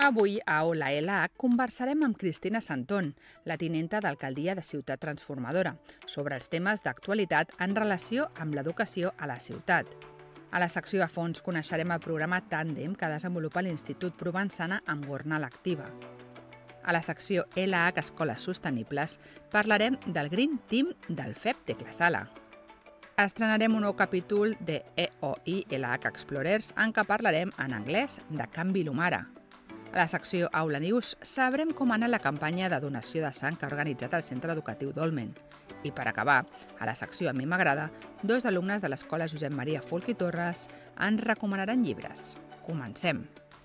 Avui, a Aula LH, conversarem amb Cristina Santón, la tinenta d'alcaldia de Ciutat Transformadora, sobre els temes d'actualitat en relació amb l'educació a la ciutat. A la secció a fons coneixerem el programa Tàndem que desenvolupa l'Institut Provençana amb Gornal Activa. A la secció LH Escoles Sostenibles parlarem del Green Team del FEP de Clasala. Estrenarem un nou capítol de EOI LH Explorers en què parlarem en anglès de Can Vilomara. A la secció Aula News sabrem com ha anat la campanya de donació de sang que ha organitzat el Centre Educatiu Dolmen. I per acabar, a la secció A mi m'agrada, dos alumnes de l'Escola Josep Maria Folch i Torres ens recomanaran llibres. Comencem!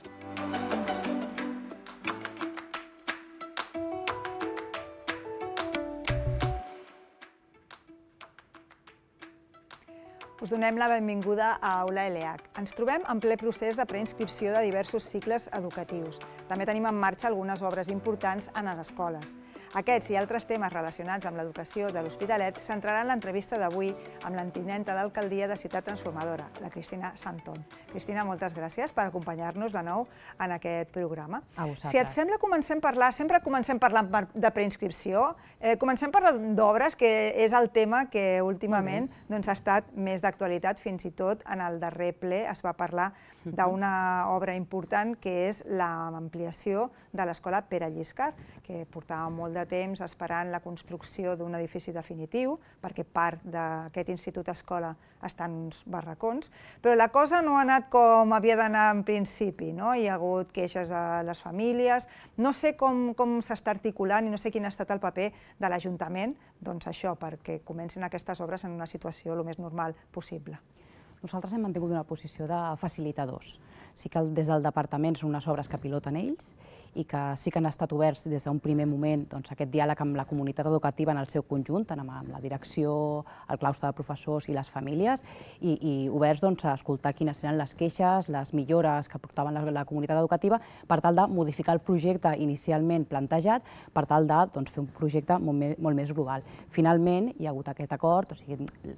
Us donem la benvinguda a Aula LH. Ens trobem en ple procés de preinscripció de diversos cicles educatius. També tenim en marxa algunes obres importants en les escoles. Aquests i altres temes relacionats amb l'educació de l'Hospitalet centraran l'entrevista d'avui amb la tinenta d'alcaldia de Ciutat Transformadora, la Cristina Santón. Cristina, moltes gràcies per acompanyar-nos de nou en aquest programa. A vosaltres. Si et sembla, sempre comencem parlant de preinscripció. Comencem parlant d'obres, que és el tema que últimament ha estat més d'actualitat. Fins i tot en el darrer ple es va parlar d'una obra important que és l'ampliació de l'escola Pere Lliscar, que portava molt de temps esperant la construcció d'un edifici definitiu, perquè part d'aquest institut-escola està en uns barracons, però la cosa no ha anat com havia d'anar en principi. Hi ha hagut queixes de les famílies, no sé com s'està articulant i no sé quin ha estat el paper de l'Ajuntament, doncs això, perquè comencin aquestes obres en una situació el més normal possible. Nosaltres hem mantingut una posició de facilitadors. Sí que des del departament són unes obres que piloten ells i que sí que han estat oberts des d'un primer moment aquest diàleg amb la comunitat educativa en el seu conjunt, tant amb la direcció, el claustre de professors i les famílies, i oberts a escoltar quines eren les queixes, les millores que portaven la comunitat educativa per tal de modificar el projecte inicialment plantejat, per tal de fer un projecte molt més global. Finalment hi ha hagut aquest acord, o sigui,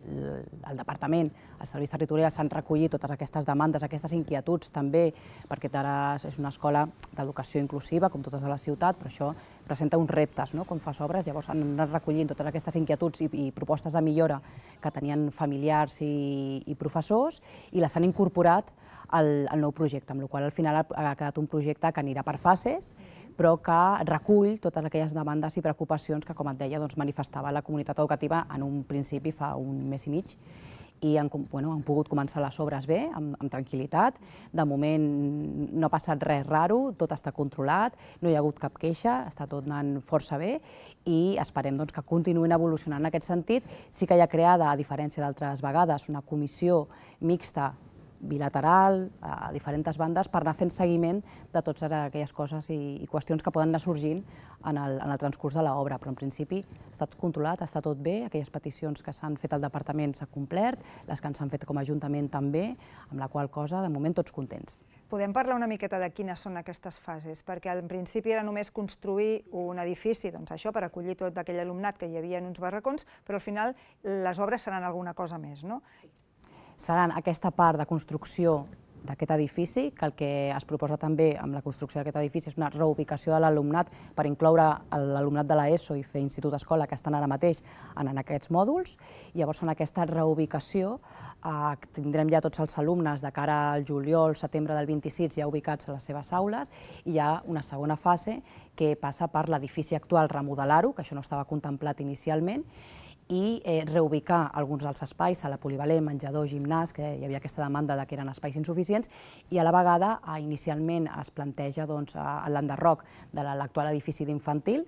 el departament, els serveis territorials s'han recollit totes aquestes demandes, aquestes inquietuds també, perquè ara és una escola d'educació inclusiva, com totes a la ciutat, però això presenta uns reptes quan fas obres, llavors han anat recollint totes aquestes inquietuds i propostes de millora que tenien familiars i professors i les han incorporat al nou projecte, amb la qual cosa al final ha quedat un projecte que anirà per fases, però que recull totes aquelles demandes i preocupacions que, com et deia, manifestava la comunitat educativa en un principi fa un mes i mig, i han pogut començar les obres bé, amb tranquil·litat. De moment no ha passat res raro, tot està controlat, no hi ha hagut cap queixa, està tot anant força bé i esperem que continuïn evolucionant en aquest sentit. Sí que hi ha creada, a diferència d'altres vegades, una comissió mixta bilateral a diferents bandes per anar fent seguiment de totes aquelles coses i qüestions que poden anar sorgint en el transcurs de l'obra, però en principi ha estat controlat, està tot bé, aquelles peticions que s'han fet al departament s'han complert, les que ens han fet com a Ajuntament també, amb la qual cosa de moment tots contents. Podem parlar una miqueta de quines són aquestes fases, perquè al principi era només construir un edifici, això per acollir tot aquell alumnat que hi havia en uns barracons, però al final les obres seran alguna cosa més, no? Seran aquesta part de construcció d'aquest edifici, que el que es proposa també amb la construcció d'aquest edifici és una reubicació de l'alumnat per incloure l'alumnat de l'ESO i fer institut-escola que estan ara mateix en aquests mòduls. Llavors, en aquesta reubicació tindrem ja tots els alumnes de cara al juliol, setembre del 26 ja ubicats a les seves aules, i hi ha una segona fase que passa per l'edifici actual, remodelar-ho, que això no estava contemplat inicialment, i reubicar alguns dels espais a la polivalent, menjador, gimnàs, que hi havia aquesta demanda que eren espais insuficients, i a la vegada inicialment es planteja l'enderroc de l'actual edifici d'infantil,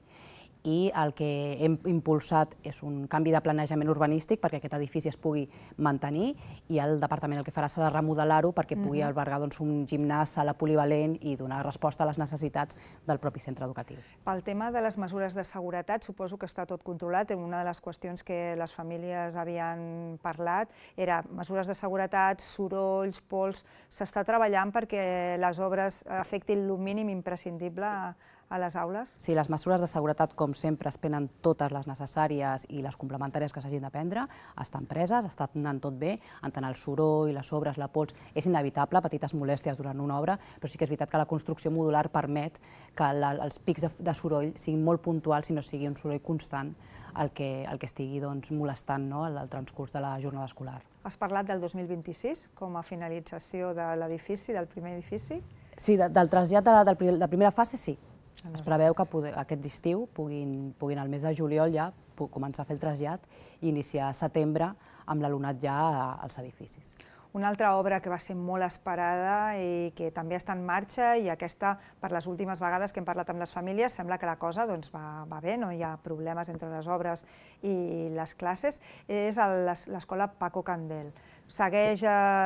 i el que hem impulsat és un canvi de planejament urbanístic perquè aquest edifici es pugui mantenir, i el departament el que farà serà remodelar-ho perquè pugui albergar un gimnàs, sala polivalent i donar resposta a les necessitats del propi centre educatiu. Pel tema de les mesures de seguretat, suposo que està tot controlat. Una de les qüestions que les famílies havien parlat era mesures de seguretat, sorolls, pols. S'està treballant perquè les obres afectin el mínim imprescindible a les aules? Sí, les mesures de seguretat, com sempre, es prenen totes les necessàries i les complementàries que s'hagin de prendre. Estan preses, està anant tot bé, en tant el soroll, les obres, la pols, és inevitable, petites molèsties durant una obra, però sí que és veritat que la construcció modular permet que els pics de soroll siguin molt puntuals i no sigui un soroll constant el que estigui molestant el transcurs de la jornada escolar. Has parlat del 2026 com a finalització de l'edifici, del primer edifici? Sí, del trasllat de la primera fase sí. Es preveu que aquest estiu puguin al mes de juliol ja començar a fer el trasllat i iniciar a setembre amb l'alumnat ja als edificis. Una altra obra que va ser molt esperada i que també està en marxa, i aquesta, per les últimes vegades que hem parlat amb les famílies, sembla que la cosa va bé, no hi ha problemes entre les obres i les classes, és l'escola Paco Candel. Segueix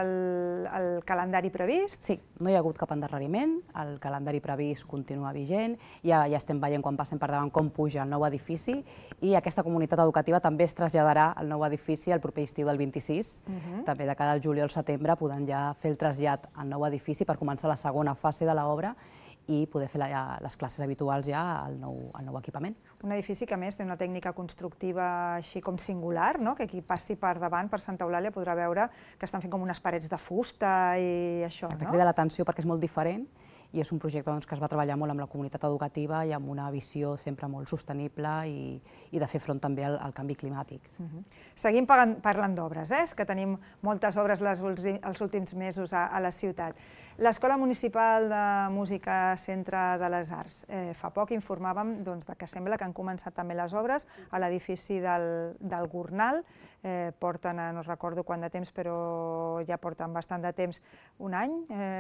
el calendari previst? Sí, no hi ha hagut cap endarreriment, el calendari previst continua vigent, ja estem veient quan passem per davant com puja el nou edifici, i aquesta comunitat educativa també es traslladarà al nou edifici el proper estiu del 26, també de cara al juliol-setembre podran ja fer el trasllat al nou edifici per començar la segona fase de l'obra i poder fer les classes habituals ja al nou equipament. Un edifici que a més té una tècnica constructiva així com singular, que qui passi per davant, per Santa Eulàlia, podrà veure que estan fent com unes parets de fusta i això. Crida l'atenció perquè és molt diferent i és un projecte que es va treballar molt amb la comunitat educativa i amb una visió sempre molt sostenible i de fer front també al canvi climàtic. Seguim parlant d'obres, és que tenim moltes obres els últims mesos a la ciutat. L'Escola Municipal de Música Centre de les Arts. Fa poc informàvem que sembla que han començat també les obres a l'edifici del Gornal. Porten, no recordo quant de temps, però ja porten bastant de temps, un any,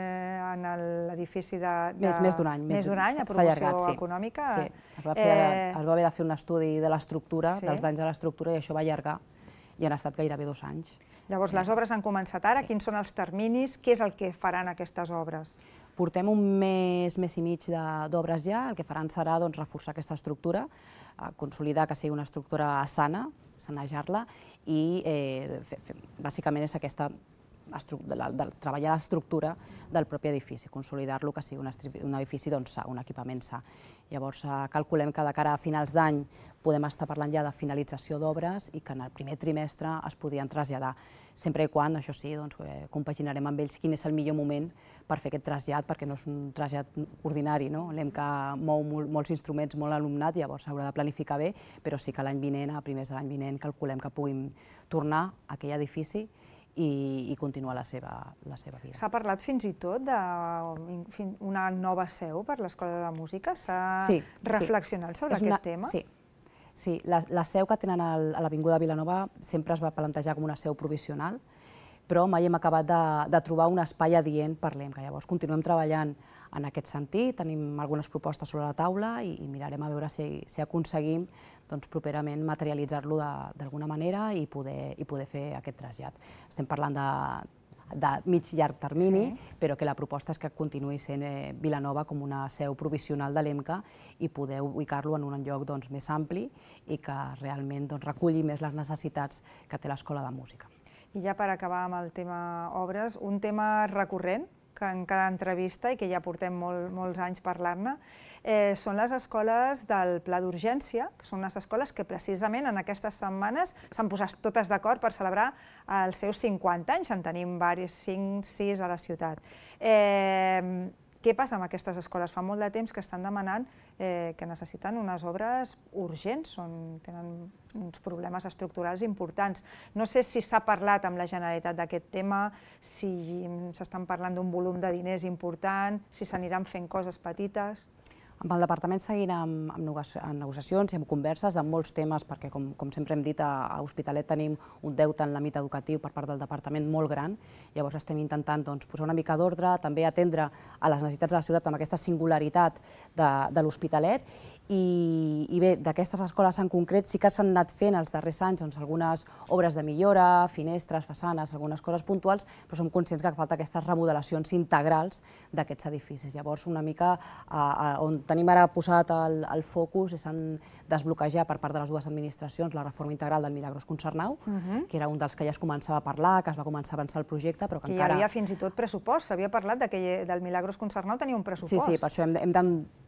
en l'edifici de... Més d'un any. Més d'un any, a promoció econòmica. Sí, es va haver de fer un estudi de l'estructura, dels danys de l'estructura, i això va allargar, i han estat gairebé 2 anys. Llavors, les obres han començat ara, quins són els terminis, què és el que faran aquestes obres? Portem un mes i mig d'obres ja, el que faran serà reforçar aquesta estructura, consolidar que sigui una estructura sana, sanejar-la, i bàsicament és aquesta treballar l'estructura del propi edifici, consolidar-lo, que sigui un edifici sa, un equipament sa. Llavors, calculem que de cara a finals d'any podem estar parlant ja de finalització d'obres i que en el primer trimestre es podien traslladar, sempre i quan, això sí, compaginarem amb ells quin és el millor moment per fer aquest trasllat, perquè no és un trasllat ordinari, l'EMCA mou molts instruments, molt alumnat, llavors s'haurà de planificar bé, però sí que l'any vinent, a primers de l'any vinent, calculem que puguin tornar a aquell edifici i continuar la seva vida. S'ha parlat fins i tot d'una nova seu per l'Escola de Música? S'ha reflexionat sobre aquest tema? Sí, la seu que tenen a l'Avinguda Vilanova sempre es va plantejar com una seu provisional, però mai hem acabat de trobar un espai adient per l'EMCA. Llavors continuem treballant en aquest sentit, tenim algunes propostes sobre la taula i mirarem a veure si aconseguim properament materialitzar-lo d'alguna manera i poder fer aquest trasllat. Estem parlant de mig-llarg termini, però que la proposta és que continuï sent Vilanova com una seu provisional de l'EMCA i poder ubicar-lo en un lloc més ampli i que realment reculli més les necessitats que té l'Escola de Música. I ja per acabar amb el tema obres, un tema recurrent que en cada entrevista, i que ja portem molts anys parlant-ne, són les escoles del Pla d'Urgència, que són unes escoles que precisament en aquestes setmanes s'han posat totes d'acord per celebrar els seus 50 anys, en tenim 5, 6 a la ciutat. Què passa amb aquestes escoles? Fa molt de temps que estan demanant que necessiten unes obres urgents, tenen uns problemes estructurals importants. No sé si s'ha parlat amb la Generalitat d'aquest tema, si s'estan parlant d'un volum de diners important, si s'aniran fent coses petites. Amb el departament seguint amb negociacions i amb converses de molts temes, perquè com sempre hem dit, a Hospitalet tenim un deute en l'àmbit educatiu per part del departament molt gran, llavors estem intentant posar una mica d'ordre, també atendre a les necessitats de la ciutat amb aquesta singularitat de l'Hospitalet, i bé, d'aquestes escoles en concret sí que s'han anat fent els darrers anys algunes obres de millora, finestres, façanes, algunes coses puntuals, però som conscients que falta aquestes remodelacions integrals d'aquests edificis. Llavors, una mica on tenim ara posat el focus és en desbloquejar per part de les dues administracions la reforma integral del Milagros Concernau, que era un dels que ja es començava a parlar, que es va començar a avançar el projecte, però que encara... Hi havia fins i tot pressupost, s'havia parlat que del Milagros Concernau tenia un pressupost. Sí, per això hem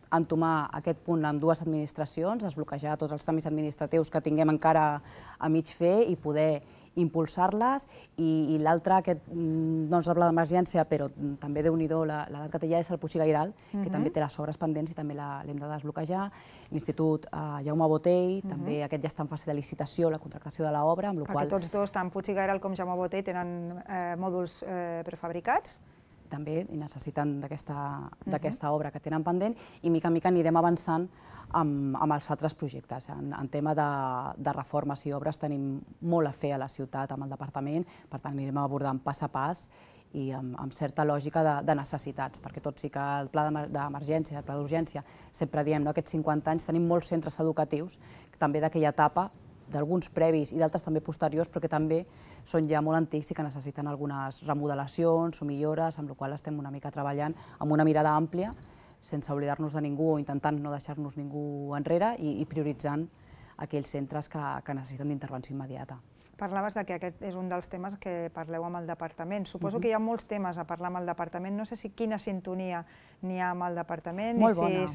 entomar aquest punt amb dues administracions, desbloquejar tots els tràmits administratius que tinguem encara a mig fer i poder impulsar-les, i l'altre, aquest no és el pla d'emergència, però també Déu-n'hi-do l'edat que té ja, és el Puig i Gairal, que també té les obres pendents i també l'hem de desbloquejar. L'Institut Jaume Botey, també aquest ja està en fase de licitació, la contractació de l'obra, amb la qual... Perquè tots dos, tant Puig i Gairal com Jaume Botey, tenen mòduls prefabricats. També necessiten d'aquesta obra que tenen pendent, i mica en mica anirem avançant amb els altres projectes. En tema de reformes i obres tenim molt a fer a la ciutat amb el departament, per tant anirem abordant pas a pas i amb certa lògica de necessitats, perquè tot sí que el pla d'emergència, el pla d'urgència, sempre diem, aquests 50 anys tenim molts centres educatius, també d'aquella etapa, d'alguns previs i d'altres també posteriors, però que també són ja molt antics i que necessiten algunes remodelacions o millores, amb la qual estem una mica treballant amb una mirada àmplia, sense oblidar-nos de ningú o intentant no deixar-nos ningú enrere i prioritzant aquells centres que necessiten d'intervenció immediata. Parlaves que aquest és un dels temes que parleu amb el departament. Suposo que hi ha molts temes a parlar amb el departament. No sé si quina sintonia n'hi ha amb el departament, ni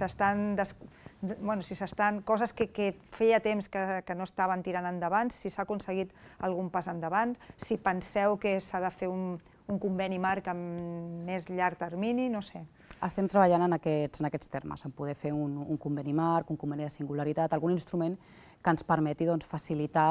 si s'estan coses que feia temps que no estaven tirant endavant, si s'ha aconseguit algun pas endavant, si penseu que s'ha de fer un conveni marc amb més llarg termini, no sé. Estem treballant en aquests termes, en poder fer un conveni marc, un conveni de singularitat, algun instrument que ens permeti facilitar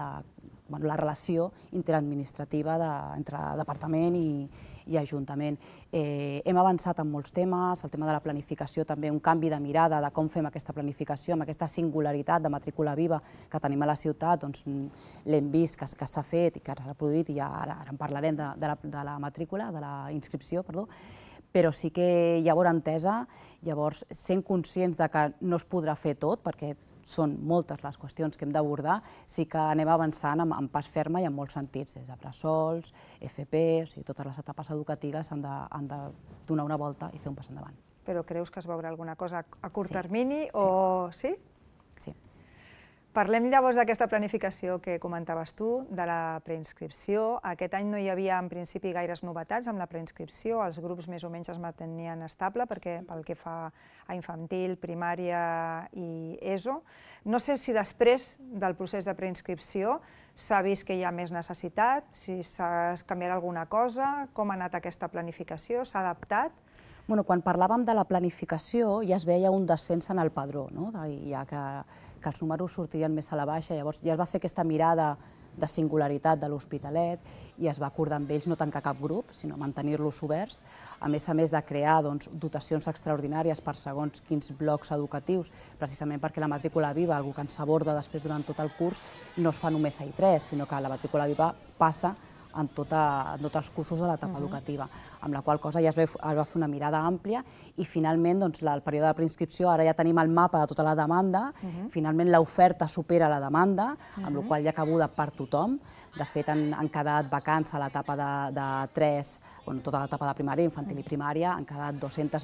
la relació interadministrativa entre departament i ajuntament. Hem avançat en molts temes, el tema de la planificació també, un canvi de mirada de com fem aquesta planificació, amb aquesta singularitat de matrícula viva que tenim a la ciutat, l'hem vist que s'ha fet i que s'ha reproduït, i ara en parlarem de la matrícula, de la inscripció, perdó, però sí que hi ha bona entesa. Llavors, sent conscients que no es podrà fer tot, perquè són moltes les qüestions que hem d'abordar, sí que anem avançant amb pas ferm i en molts sentits, des de bressols, FP, o sigui, totes les etapes educatives han de donar una volta i fer un pas endavant. Però creus que es veurà alguna cosa a curt termini o sí? Sí. Parlem llavors d'aquesta planificació que comentaves tu, de la preinscripció. Aquest any no hi havia en principi gaires novetats amb la preinscripció, els grups més o menys es mantenien estable perquè pel que fa a infantil, primària i ESO. No sé si després del procés de preinscripció s'ha vist que hi ha més necessitat, si s'ha canviat alguna cosa, com ha anat aquesta planificació, s'ha adaptat? Quan parlàvem de la planificació ja es veia un descens en el padró, ja que els números sortirien més a la baixa, llavors ja es va fer aquesta mirada de singularitat de l'Hospitalet i es va acordar amb ells no tancar cap grup, sinó mantenir-los oberts, a més de crear dotacions extraordinàries per segons quins blocs educatius, precisament perquè la matrícula viva, una cosa que ens aborda després durant tot el curs, no es fa només a I3, sinó que la matrícula viva passa en tots els cursos de l'etapa educativa, amb la qual cosa ja es va fer una mirada àmplia i finalment el període de preinscripció, ara ja tenim el mapa de tota la demanda, finalment l'oferta supera la demanda, amb la qual ja cabuda per tothom. De fet, han quedat vacants a l'etapa de 3, tota l'etapa de primària, infantil i primària, han quedat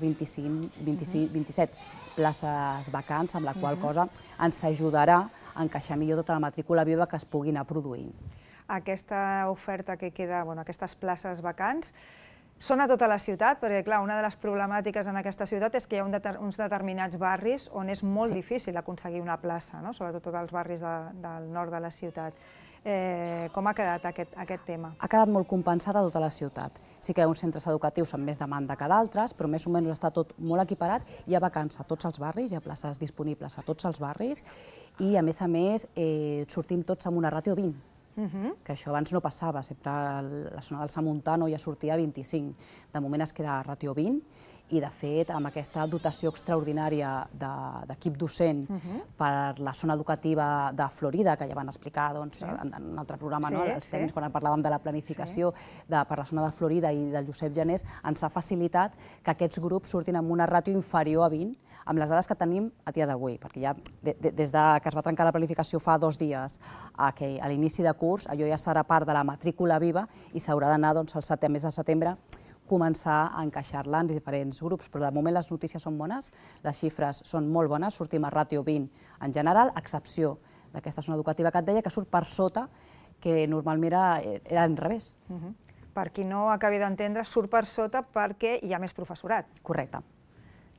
227 places vacants, amb la qual cosa ens ajudarà a encaixar millor tota la matrícula viva que es pugui anar produint. Aquesta oferta que queda, aquestes places vacants, són a tota la ciutat, perquè clar, una de les problemàtiques en aquesta ciutat és que hi ha uns determinats barris on és molt difícil aconseguir una plaça, sobretot tots els barris del nord de la ciutat. Com ha quedat aquest tema? Ha quedat molt compensat a tota la ciutat. Sí que hi ha uns centres educatius amb més demanda que d'altres, però més o menys està tot molt equiparat. Hi ha vacants a tots els barris, hi ha places disponibles a tots els barris i, a més, sortim tots amb una ràtio 20. Que això abans no passava, sempre la zona del Samontano ja sortia a 25. De moment es queda a ràtio 20 i, de fet, amb aquesta dotació extraordinària d'equip docent per la zona educativa de Florida, que ja van explicar en un altre programa, els tècnics, quan parlàvem de la planificació per la zona de Florida i del Josep Janés, ens ha facilitat que aquests grups surtin amb una ràtio inferior a 20, amb les dades que tenim a dia d'avui, perquè ja des que es va trencar la planificació fa 2 dies a l'inici de curs, allò ja serà part de la matrícula viva i s'haurà d'anar al mes de setembre començar a encaixar-la en diferents grups, però de moment les notícies són bones, les xifres són molt bones, sortim a ràtio 20 en general, a excepció d'aquesta zona educativa que et deia, que surt per sota, que normalment era al revés. Per qui no acabi d'entendre, surt per sota perquè hi ha més professorat. Correcte.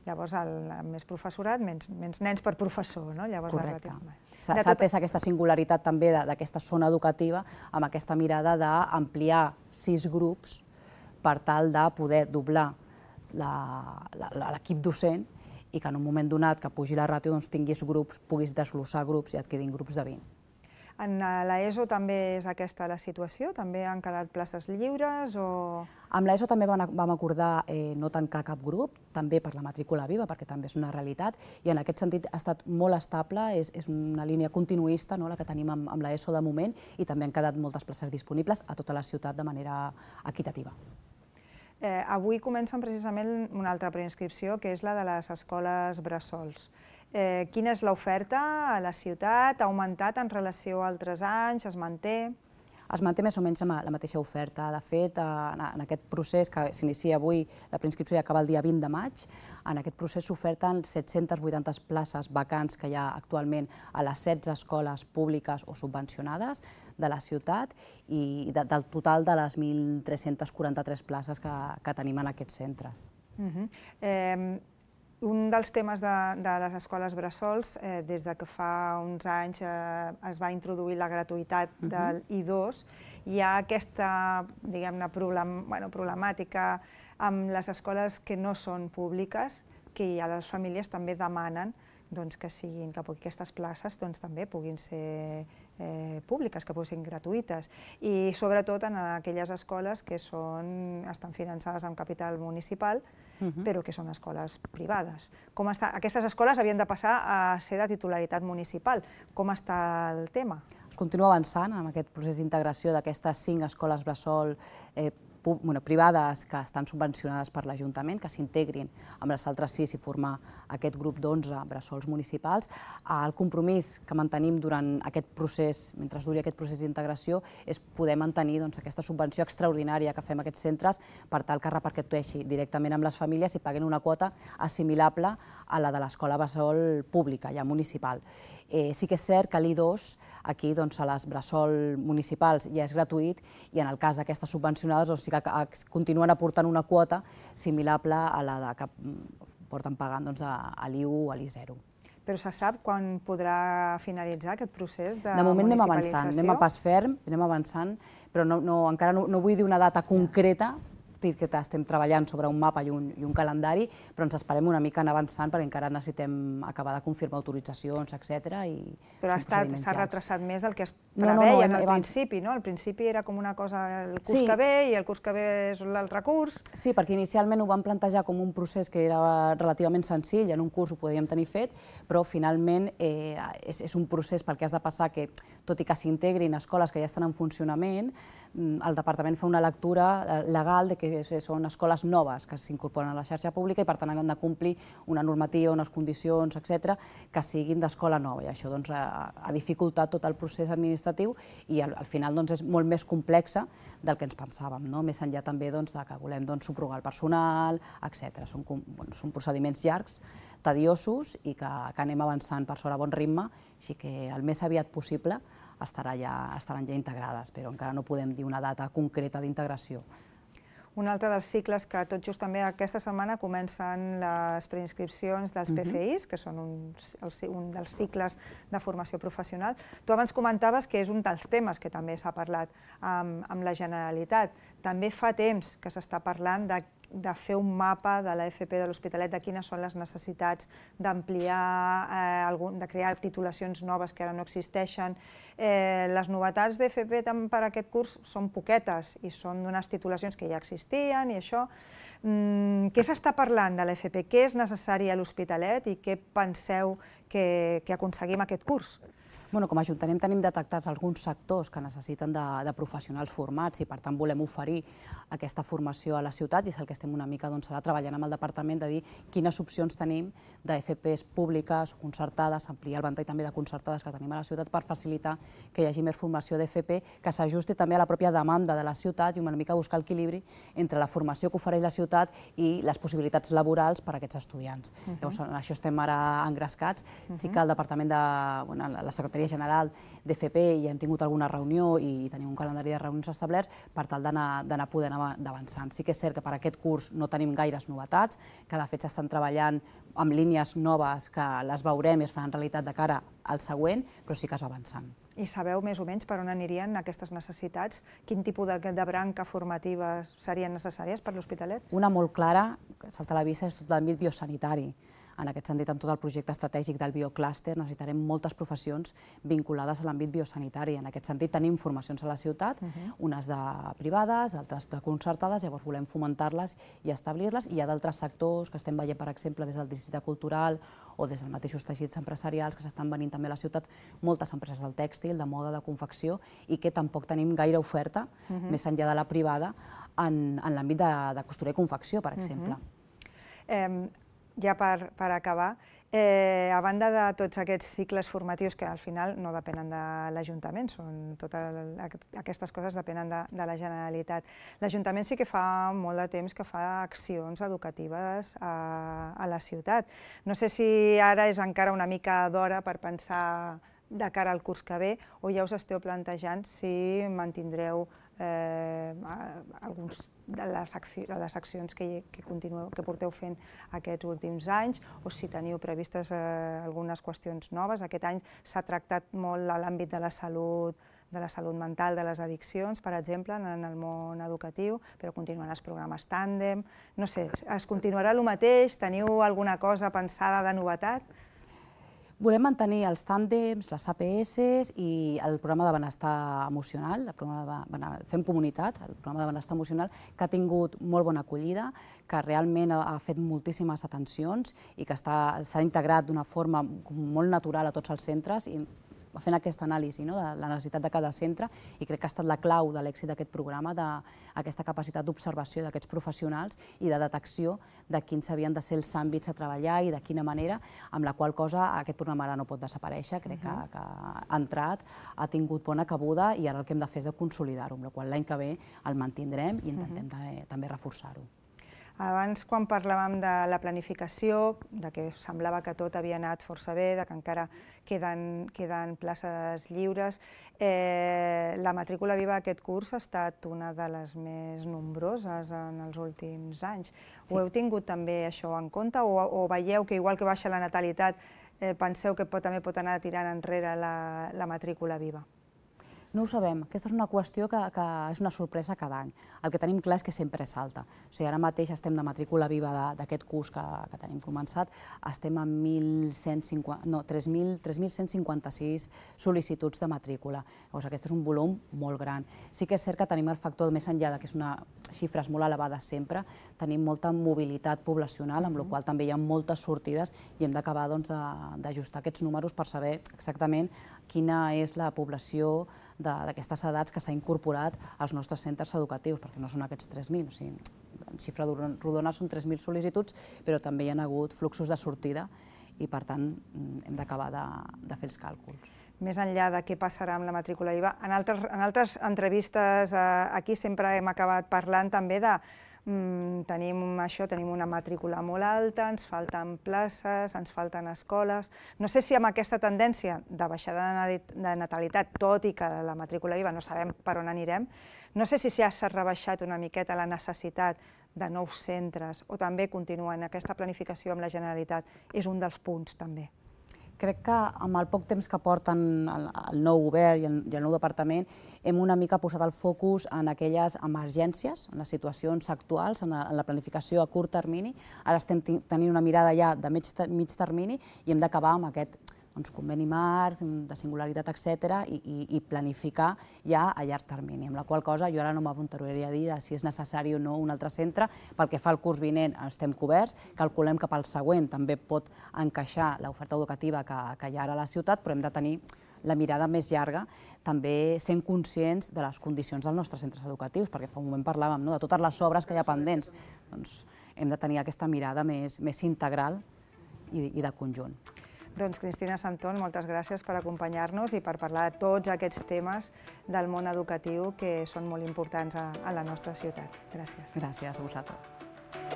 Llavors, amb més professorat, menys nens per professor, no? Correcte. S'ha atès aquesta singularitat també d'aquesta zona educativa amb aquesta mirada d'ampliar 6 grups per tal de poder doblar l'equip docent i que en un moment donat que pugi la ràtio tinguis grups, puguis desglossar grups i et quedin grups de 20. En l'ESO també és aquesta la situació? També han quedat places lliures? Amb l'ESO també vam acordar no tancar cap grup, també per la matrícula viva, perquè també és una realitat, i en aquest sentit ha estat molt estable, és una línia continuista la que tenim amb l'ESO de moment, i també han quedat moltes places disponibles a tota la ciutat de manera equitativa. Avui comencen precisament una altra preinscripció, que és la de les escoles bressols. Quina és l'oferta a la ciutat? Ha augmentat en relació a altres anys? Es manté? Es manté més o menys la mateixa oferta. De fet, en aquest procés que s'inicia avui, la preinscripció ja acaba el dia 20 de maig, en aquest procés s'oferten 780 places vacants que hi ha actualment a les 16 escoles públiques o subvencionades de la ciutat i del total de les 1.343 places que tenim en aquests centres. Un dels temes de les escoles bressols, des que fa uns anys es va introduir la gratuïtat del I2, hi ha aquesta problemàtica amb les escoles que no són públiques, que les famílies també demanen que aquestes places també puguin ser públiques, que puguin ser gratuïtes, i sobretot en aquelles escoles que estan finançades amb capital municipal, però que són escoles privades. Aquestes escoles havien de passar a ser de titularitat municipal. Com està el tema? Es continua avançant en aquest procés d'integració d'aquestes 5 escoles bressol privades que estan subvencionades per l'Ajuntament, que s'integrin amb les altres 6 i formar aquest grup d'11 bressols municipals. El compromís que mantenim durant aquest procés, mentre duri aquest procés d'integració, és poder mantenir aquesta subvenció extraordinària que fem a aquests centres per tal que repercuteixi directament amb les famílies i paguen una quota assimilable a la de l'escola bressol pública, ja municipal. Sí que és cert que l'I2 aquí a les bressol municipals ja és gratuït i en el cas d'aquestes subvencionades sí que continuen aportant una quota assimilable a la que porten pagant a l'I1 o a l'I0. Però se sap quan podrà finalitzar aquest procés de municipalització? De moment anem avançant, anem a pas ferm, anem avançant, però encara no vull dir una data concreta, que estem treballant sobre un mapa i un calendari, però ens esperem una mica en avançant perquè encara necessitem acabar de confirmar autoritzacions, etc. Però s'ha retrasat més del que es preveia al principi, no? Al principi era com una cosa el curs que ve i el curs que ve és l'altre curs. Sí, perquè inicialment ho vam plantejar com un procés que era relativament senzill, en un curs ho podíem tenir fet, però finalment és un procés pel que has de passar que, tot i que s'integrin escoles que ja estan en funcionament, el departament fa una lectura legal de que són escoles noves que s'incorporen a la xarxa pública i per tant han de complir una normativa, unes condicions, etc., que siguin d'escola nova. I això ha dificultat tot el procés administratiu i al final és molt més complexa del que ens pensàvem, més enllà també que volem subrogar el personal, etc. Són procediments llargs, tediosos i que anem avançant per sobre a bon ritme, així que el més aviat possible estaran ja integrades, però encara no podem dir una data concreta d'integració. Un altre dels cicles que tot just també aquesta setmana comencen les preinscripcions dels PFIs, que són un dels cicles de formació professional. Tu abans comentaves que és un dels temes que també s'ha parlat amb la Generalitat. També fa temps que s'està parlant de fer un mapa de l'FP de l'Hospitalet, de quines són les necessitats d'ampliar, de crear titulacions noves que ara no existeixen. Les novetats d'FP per aquest curs són poquetes i són d'unes titulacions que ja existien i això. Què s'està parlant de l'FP? Què és necessari a l'Hospitalet i què penseu que aconseguim aquest curs? Com a Ajuntament tenim detectats alguns sectors que necessiten de professionals formats i per tant volem oferir aquesta formació a la ciutat i és el que estem una mica treballant amb el departament de dir quines opcions tenim d'FPs públiques o concertades, ampliar el ventall també de concertades que tenim a la ciutat per facilitar que hi hagi més formació d'FP que s'ajusti també a la pròpia demanda de la ciutat i una mica buscar l'equilibri entre la formació que ofereix la ciutat ciutat i les possibilitats laborals per a aquests estudiants. Llavors, en això estem ara engrescats. Sí que el Departament de la Secretaria General d'FP ja hem tingut alguna reunió i tenim un calendari de reunions establerts per tal d'anar podent avançant. Sí que és cert que per aquest curs no tenim gaires novetats, que de fet s'estan treballant amb línies noves que les veurem i es faran realitat de cara al següent, però sí que es va avançant. I sabeu més o menys per on anirien aquestes necessitats? Quin tipus de branca formativa serien necessàries per l'Hospitalet? Una molt clara, que salta a la vista, és tot l'àmbit biosanitari. En aquest sentit, amb tot el projecte estratègic del bioclúster, necessitarem moltes professions vinculades a l'àmbit biosanitari. En aquest sentit, tenim formacions a la ciutat, unes de privades, altres de concertades, llavors volem fomentar-les i establir-les. I hi ha d'altres sectors que estem veient, per exemple, des del districte cultural o des dels mateixos teixits empresarials que s'estan venint també a la ciutat, moltes empreses del tèxtil, de moda, de confecció, i que tampoc tenim gaire oferta, més enllà de la privada, en l'àmbit de costura i confecció, per exemple. Ja per acabar, a banda de tots aquests cicles formatius que al final no depenen de l'Ajuntament, totes aquestes coses depenen de la Generalitat. L'Ajuntament sí que fa molt de temps que fa accions educatives a la ciutat. No sé si ara és encara una mica d'hora per pensar de cara al curs que ve o ja us esteu plantejant si mantindreu algunes de les accions que porteu fent aquests últims anys o si teniu previstes algunes qüestions noves. Aquest any s'ha tractat molt l'àmbit de la salut mental, de les addiccions, per exemple, en el món educatiu, però continuen els programes tàndem. No sé, es continuarà el mateix? Teniu alguna cosa pensada de novetat? Volem mantenir els tàndems, les APS i el programa de benestar emocional, Fem Comunitat, el programa de benestar emocional, que ha tingut molt bona acollida, que realment ha fet moltíssimes atencions i que s'ha integrat d'una forma molt natural a tots els centres i fent aquesta anàlisi de la necessitat de cada centre i crec que ha estat la clau de l'èxit d'aquest programa, d'aquesta capacitat d'observació d'aquests professionals i de detecció de quins havien de ser els àmbits a treballar i de quina manera, amb la qual cosa aquest programa ara no pot desaparèixer, crec que ha entrat, ha tingut bona cabuda i ara el que hem de fer és consolidar-ho, amb la qual l'any que ve el mantindrem i intentem també reforçar-ho. Abans, quan parlàvem de la planificació, de que semblava que tot havia anat força bé, de que encara queden places lliures, la matrícula viva aquest curs ha estat una de les més nombroses en els últims anys. Ho heu tingut també això en compte o veieu que igual que baixa la natalitat, penseu que també pot anar tirant enrere la matrícula viva? No ho sabem. Aquesta és una qüestió que és una sorpresa cada any. El que tenim clar és que sempre és alta. O sigui, ara mateix estem de matrícula viva d'aquest curs que tenim començat, estem amb 3.156 sol·licituds de matrícula. Llavors, aquest és un volum molt gran. Sí que és cert que tenim el factor, més enllà que és una xifres molt elevades sempre, tenim molta mobilitat poblacional, amb la qual també hi ha moltes sortides i hem d'acabar d'ajustar aquests números per saber exactament quina és la població d'aquestes edats que s'ha incorporat als nostres centres educatius, perquè no són aquests 3.000, o sigui, en xifra rodona són 3.000 sol·licituds, però també hi ha hagut fluxos de sortida i, per tant, hem d'acabar de fer els càlculs. Més enllà de què passarà amb la matrícula IVA, en altres entrevistes aquí sempre hem acabat parlant també de tenim una matrícula molt alta, ens falten places, ens falten escoles. No sé si amb aquesta tendència de baixada de natalitat, tot i que la matrícula IVA no sabem per on anirem, no sé si s'ha rebaixat una miqueta la necessitat de nous centres o també continuar en aquesta planificació amb la Generalitat és un dels punts també. Crec que amb el poc temps que porten el nou govern i el nou departament hem una mica posat el focus en aquelles emergències, en les situacions actuals, en la planificació a curt termini. Ara estem tenint una mirada ja de mig termini i hem d'acabar amb aquest conveni marc, de singularitat, etc., i planificar ja a llarg termini, amb la qual cosa jo ara no m'apuntaria a dir si és necessari o no un altre centre. Pel que fa al curs vinent estem coberts, calculem que pel següent també pot encaixar l'oferta educativa que hi ha ara a la ciutat, però hem de tenir la mirada més llarga, també sent conscients de les condicions dels nostres centres educatius, perquè fa un moment parlàvem de totes les obres que hi ha pendents. Doncs hem de tenir aquesta mirada més integral i de conjunt. Doncs Cristina Santón, moltes gràcies per acompanyar-nos i per parlar de tots aquests temes del món educatiu que són molt importants a la nostra ciutat. Gràcies. Gràcies a vosaltres.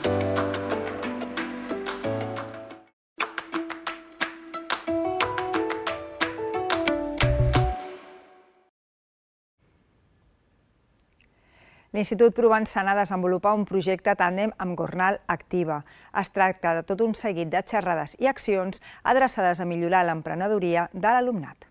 L'Institut Provençana desenvolupa un projecte tàndem amb Gornal Activa. Es tracta de tot un seguit de xerrades i accions adreçades a millorar l'emprenedoria de l'alumnat.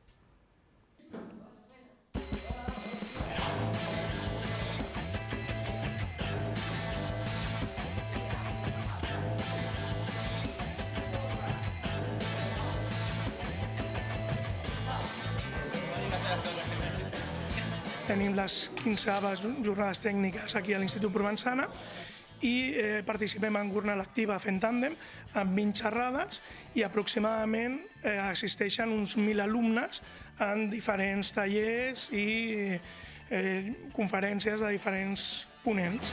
Tenim les 15 jornades tècniques aquí a l'Institut Provençana i participem en Gornal Activa fent tàndem amb 20 xerrades i aproximadament assisteixen uns 1.000 alumnes en diferents tallers i conferències de diferents ponents.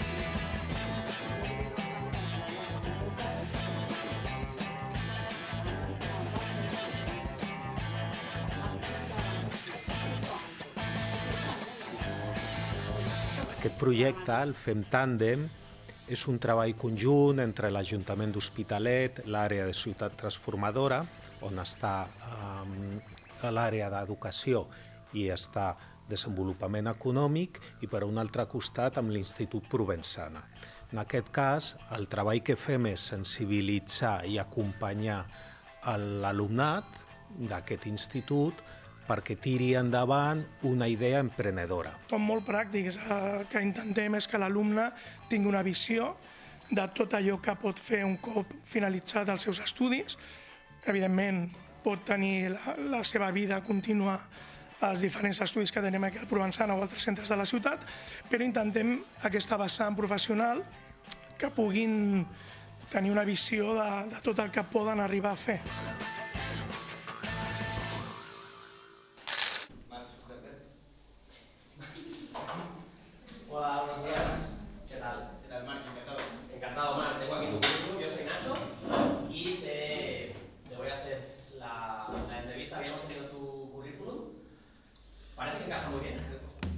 Aquest projecte, el Fem Tàndem, és un treball conjunt entre l'Ajuntament d'Hospitalet, l'àrea de Ciutat Transformadora, on està l'àrea d'educació i està desenvolupament econòmic, i per un altre costat amb l'Institut Provençana. En aquest cas, el treball que fem és sensibilitzar i acompanyar l'alumnat d'aquest institut perquè tiri endavant una idea emprenedora. Som molt pràctics, el que intentem és que l'alumne tingui una visió de tot allò que pot fer un cop finalitzat els seus estudis. Evidentment, pot tenir la seva vida contínua als diferents estudis que tenim aquí al Provençana o altres centres de la ciutat, però intentem aquesta vessant professional que puguin tenir una visió de tot el que poden arribar a fer. Hola, buenos días. ¿Qué tal? ¿Qué tal, Marc? Encantado. Encantado, Marc. Tengo aquí tu currículum. Yo soy Nacho y te voy a hacer la entrevista. Habíamos tenido tu currículum. Parece que encaja muy bien.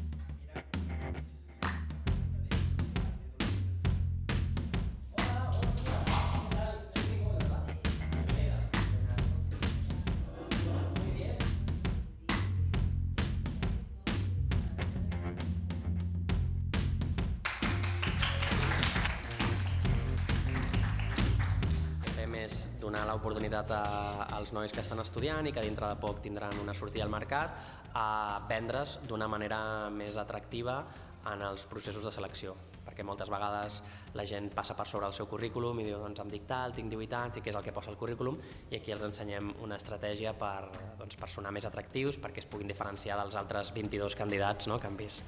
És donar l'oportunitat als nois que estan estudiant i que dintre de poc tindran una sortida al mercat a vendre's d'una manera més atractiva en els processos de selecció, perquè moltes vegades la gent passa per sobre el seu currículum i diu doncs em dic tal, tinc 18 anys, i què és el que posa al currículum, i aquí els ensenyem una estratègia per sonar més atractius, perquè es puguin diferenciar dels altres 22 candidats que han vist.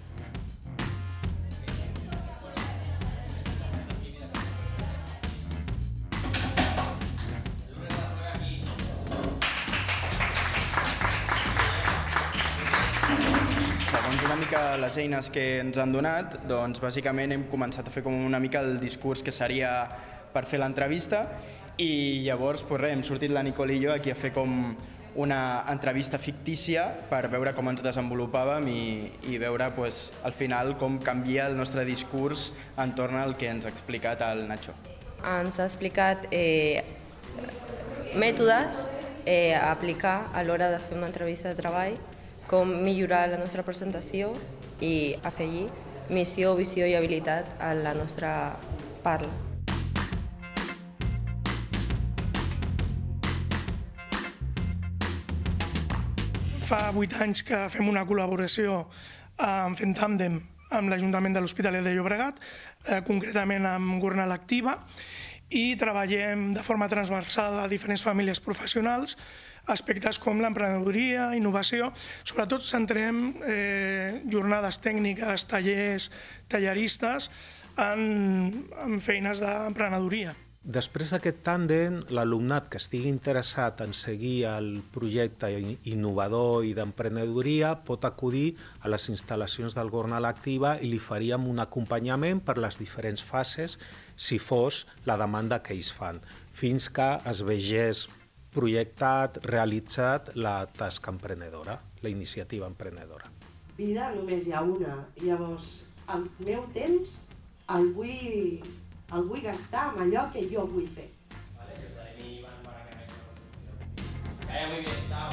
Segons una mica les eines que ens han donat, doncs bàsicament hem començat a fer com una mica el discurs que seria per fer l'entrevista i llavors hem sortit la Nicole i jo aquí a fer com una entrevista fictícia per veure com ens desenvolupàvem i veure al final com canvia el nostre discurs entorn al que ens ha explicat el Nacho. Ens ha explicat mètodes a aplicar a l'hora de fer una entrevista de treball, com millorar la nostra presentació i afegir missió, visió i habilitat a la nostra parla. Fa 8 anys que fem una col·laboració fent tàndem amb l'Ajuntament de l'Hospitalet de Llobregat, concretament amb Gornal Activa, i treballem de forma transversal a diferents famílies professionals aspectes com l'emprenedoria, innovació. Sobretot centrem jornades tècniques, tallers, talleristes en feines d'emprenedoria. Després d'aquest tàndem, l'alumnat que estigui interessat en seguir el projecte innovador i d'emprenedoria pot acudir a les instal·lacions del Gornal Activa i li faríem un acompanyament per les diferents fases, si fos la demanda que ells fan, fins que es vegés projectat, realitzat la tasca emprenedora, la iniciativa emprenedora. Vida només hi ha una, llavors el meu temps el vull el vull gastar en allò que jo vull fer. Muy bien, chao.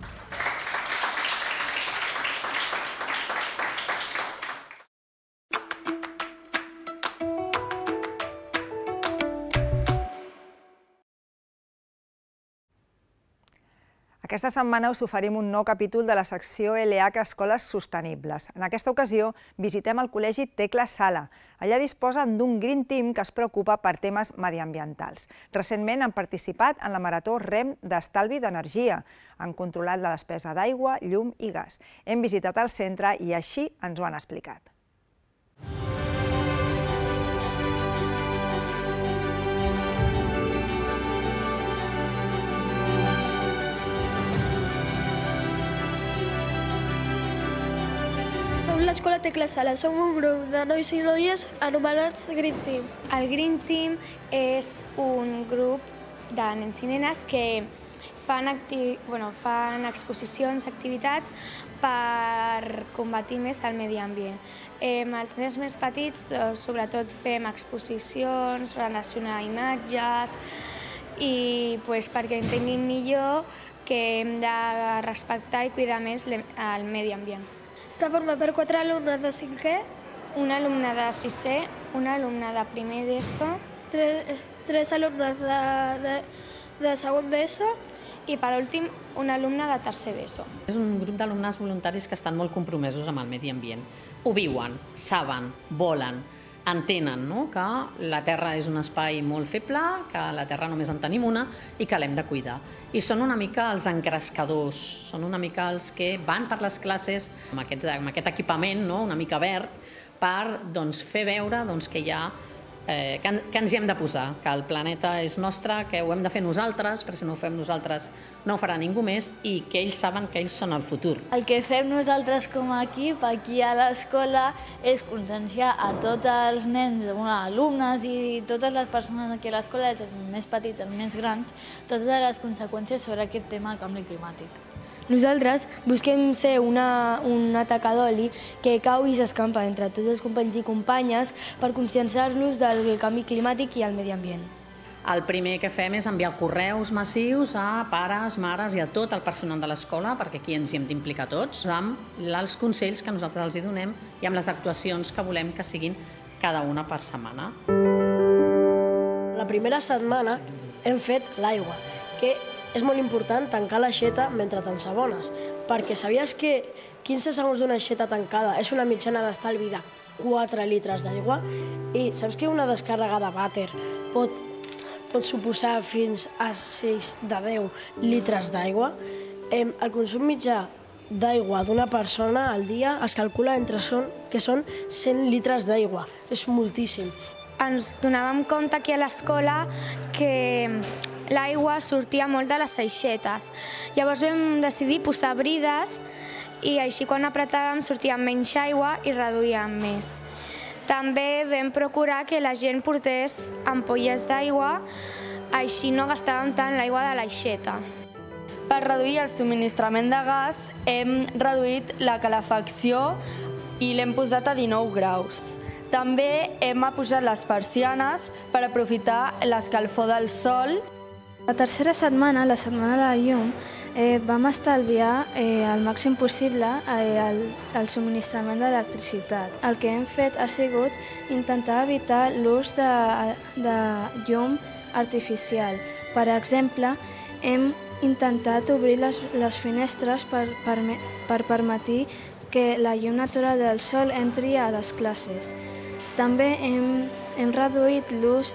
Aquesta setmana us oferim un nou capítol de la secció LH Escoles Sostenibles. En aquesta ocasió visitem el Col·legi Tecla Sala. Allà disposen d'un Green Team que es preocupa per temes mediambientals. Recentment han participat en la marató REM d'estalvi d'energia. Han controlat la despesa d'aigua, llum i gas. Hem visitat el centre i així ens ho han explicat. Som l'Escola Tecla Sala, som un grup de nois i noies anomenats Green Team. El Green Team és un grup de nens i nenes que fan exposicions, activitats per combatir més el medi ambient. Els nens més petits, sobretot, fem exposicions, relacionar imatges i perquè entenguin millor que hem de respectar i cuidar més el medi ambient. Està format per 4 alumnes de 5è, un alumne de 6è, un alumne de primer d'ESO, 3 alumnes de segon d'ESO i, per últim, un alumne de tercer d'ESO. És un grup d'alumnes voluntaris que estan molt compromesos amb el medi ambient. Ho viuen, saben, volen, entenen que la Terra és un espai molt feble, que la Terra només en tenim una i que l'hem de cuidar. I són una mica els engrescadors, són una mica els que van per les classes amb aquest equipament una mica verd per fer veure que hi ha que ens hi hem de posar, que el planeta és nostre, que ho hem de fer nosaltres, perquè si no ho fem nosaltres no ho farà ningú més, i que ells saben que ells són el futur. El que fem nosaltres com a equip aquí a l'escola és conscienciar a tots els nens, alumnes i totes les persones aquí a l'escola, els més petits, els més grans, totes les conseqüències sobre aquest tema del canvi climàtic. Nosaltres busquem ser una taca d'oli que cau i s'escampa entre tots els companys i companyes per conscienciar-los del canvi climàtic i el medi ambient. El primer que fem és enviar correus massius a pares, mares i a tot el personal de l'escola, perquè aquí ens hi hem d'implicar tots, amb els consells que nosaltres els donem i amb les actuacions que volem que siguin cada una per setmana. La primera setmana hem fet l'aigua, que és molt important tancar l'aixeta mentre t'ensabones, perquè sabies que 15 segons d'una aixeta tancada és una mitjana d'estalvi de 4 litres d'aigua? I saps que una descàrrega de vàter pot suposar fins a 6 de 10 litres d'aigua? El consum mitjà d'aigua d'una persona al dia es calcula que són 100 litres d'aigua. És moltíssim. Ens donàvem compte aquí a l'escola que l'aigua sortia molt de les aixetes. Llavors vam decidir posar brides i així quan apretàvem sortia menys aigua i reduïem més. També vam procurar que la gent portés ampolles d'aigua, així no gastàvem tant l'aigua de l'aixeta. Per reduir el subministrament de gas hem reduït la calefacció i l'hem posat a 19 graus. També hem apujat les persianes per aprofitar l'escalfor del sol. La tercera setmana, la setmana de la llum, vam estalviar el màxim possible el subministrament d'electricitat. El que hem fet ha sigut intentar evitar l'ús de llum artificial. Per exemple, hem intentat obrir les finestres per permetre que la llum natural del sol entri a les classes. També hem reduït l'ús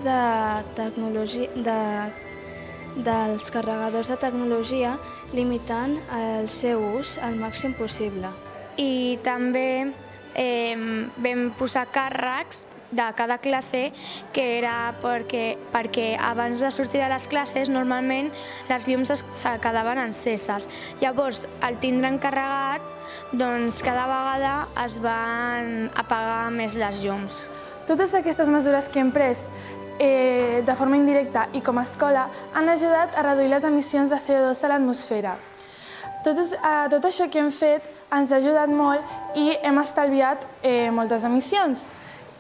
dels carregadors de tecnologia, limitant el seu ús al màxim possible. I també vam posar càrrecs de cada classe, que era perquè abans de sortir de les classes normalment les llums se quedaven enceses. Llavors, al tindre encarregats, doncs cada vegada es van apagar més les llums. Totes aquestes mesures que hem pres de forma indirecta i com a escola han ajudat a reduir les emissions de CO2 a l'atmosfera. Tot això que hem fet ens ha ajudat molt i hem estalviat moltes emissions.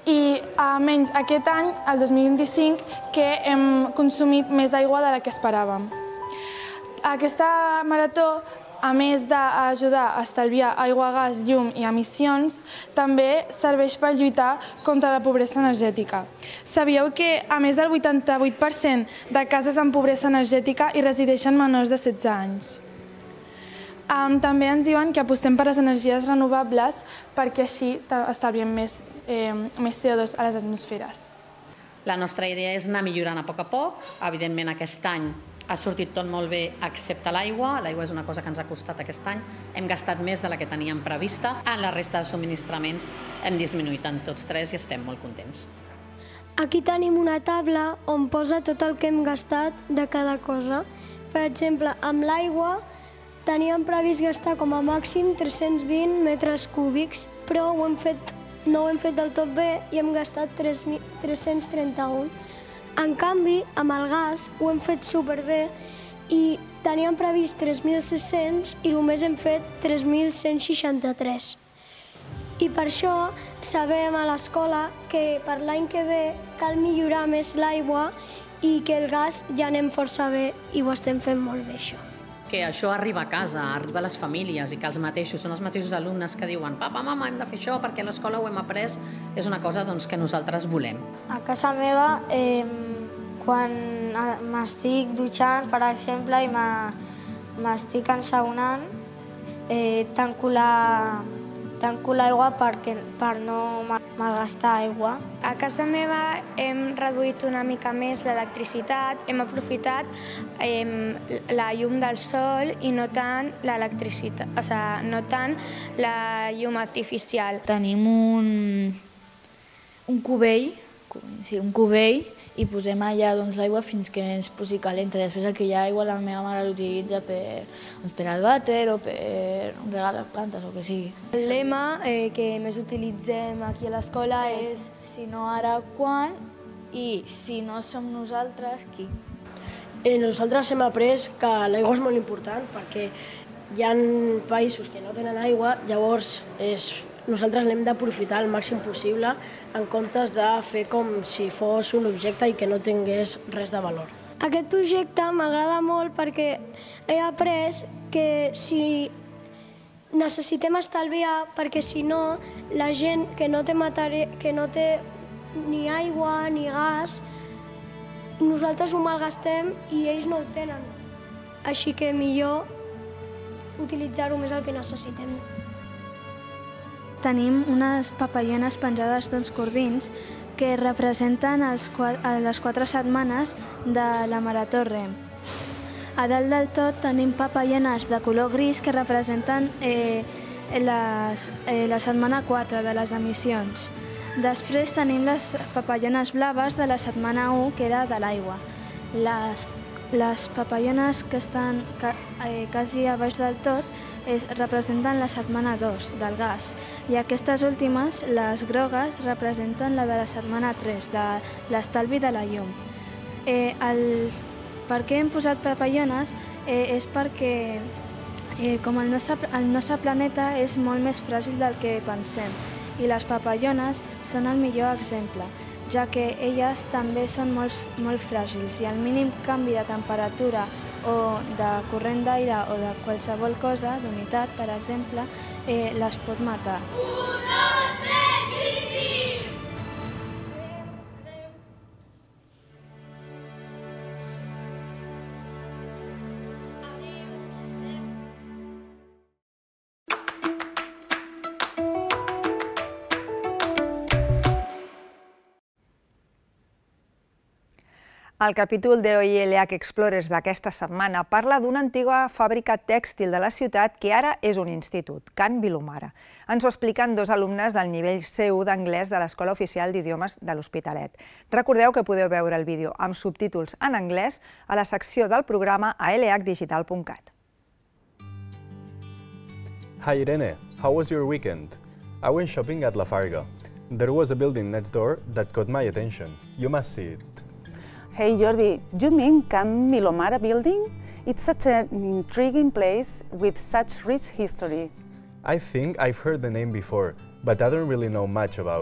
i almenys aquest any, el 2025, que hem consumit més aigua de la que esperàvem. Aquesta marató, a més d'ajudar a estalviar aigua, gas, llum i emissions, també serveix per lluitar contra la pobresa energètica. Sabíeu que a més del 88% de cases amb pobresa energètica hi resideixen menors de 16 anys. També ens diuen que apostem per les energies renovables perquè així estalviem més CO2 a les atmosferes. La nostra idea és anar millorant a poc. Evidentment, aquest any ha sortit tot molt bé, excepte l'aigua. L'aigua és una cosa que ens ha costat aquest any. Hem gastat més de la que teníem prevista. En la resta de subministraments hem disminuït en tots tres i estem molt contents. Aquí tenim una taula on posa tot el que hem gastat de cada cosa. Per exemple, amb l'aigua teníem previst gastar com a màxim 320 metres cúbics, però no ho hem fet del tot bé i hem gastat 331. En canvi, amb el gas ho hem fet superbé i teníem previst 3.600 i només hem fet 3.163. I per això sabem a l'escola que per l'any que ve cal millorar més l'aigua i que el gas ja anem força bé i ho estem fent molt bé, això. Que això arriba a casa, arriba a les famílies i que són els mateixos alumnes que diuen papa, mama, hem de fer això perquè a l'escola ho hem après, és una cosa que nosaltres volem. A casa meva, quan m'estic dutxant, per exemple, i m'estic ensaonant, tanco l'aigua per no malgastar aigua. A casa meva hem reduït una mica més l'electricitat, hem aprofitat la llum del sol i no tant l'electricitat, o sigui, no tant la llum artificial. Tenim un cubell i posem allà l'aigua fins que es posi calenta. Després aquella aigua la meva mare l'utilitza per al vàter o per regar les plantes o que sigui. El lema que més utilitzem aquí a l'escola és si no ara, quan? I si no som nosaltres, qui? Nosaltres hem après que l'aigua és molt important perquè hi ha països que no tenen aigua, llavors nosaltres l'hem d'aprofitar al màxim possible en comptes de fer com si fos un objecte i que no tingués res de valor. Aquest projecte m'agrada molt perquè he après que si necessitem estalviar, perquè si no, la gent que no té ni aigua ni gas, nosaltres ho malgastem i ells no ho tenen. Així que millor utilitzar-ho més el que necessitem. Tenim unes papallones penjades d'uns cordins que representen les 4 setmanes de la Marató REM. A dalt del tot tenim papallones de color gris que representen la setmana 4 de les emissions. Després tenim les papallones blaves de la setmana 1, que era de l'aigua. Les papallones que estan quasi a baix del tot representen la setmana 2 del gas i aquestes últimes, les grogues, representen la de la setmana 3, de l'estalvi de la llum. Per què hem posat papallones? És perquè com el nostre planeta és molt més fràgil del que pensem i les papallones són el millor exemple, ja que elles també són molt fràgils i el mínim canvi de temperatura o de corrent d'aire o de qualsevol cosa, d'humitat, per exemple, les pot matar. El capítol d'OILH Explorers d'aquesta setmana parla d'una antiga fàbrica tèxtil de la ciutat que ara és un institut, Can Vilomara. Ens ho expliquen dos alumnes del nivell C1 d'anglès de l'Escola Oficial d'Idiomes de l'Hospitalet. Recordeu que podeu veure el vídeo amb subtítols en anglès a la secció del programa a lhdigital.cat. Hi Irene, how was your weekend? I went shopping at La Farga. There was a building next door that caught my attention. You must see it. Hey Jordi, you mean Can Vilomara building? It's such an intriguing place with such rich history. I think I've heard the name before, but I don't really know much about it.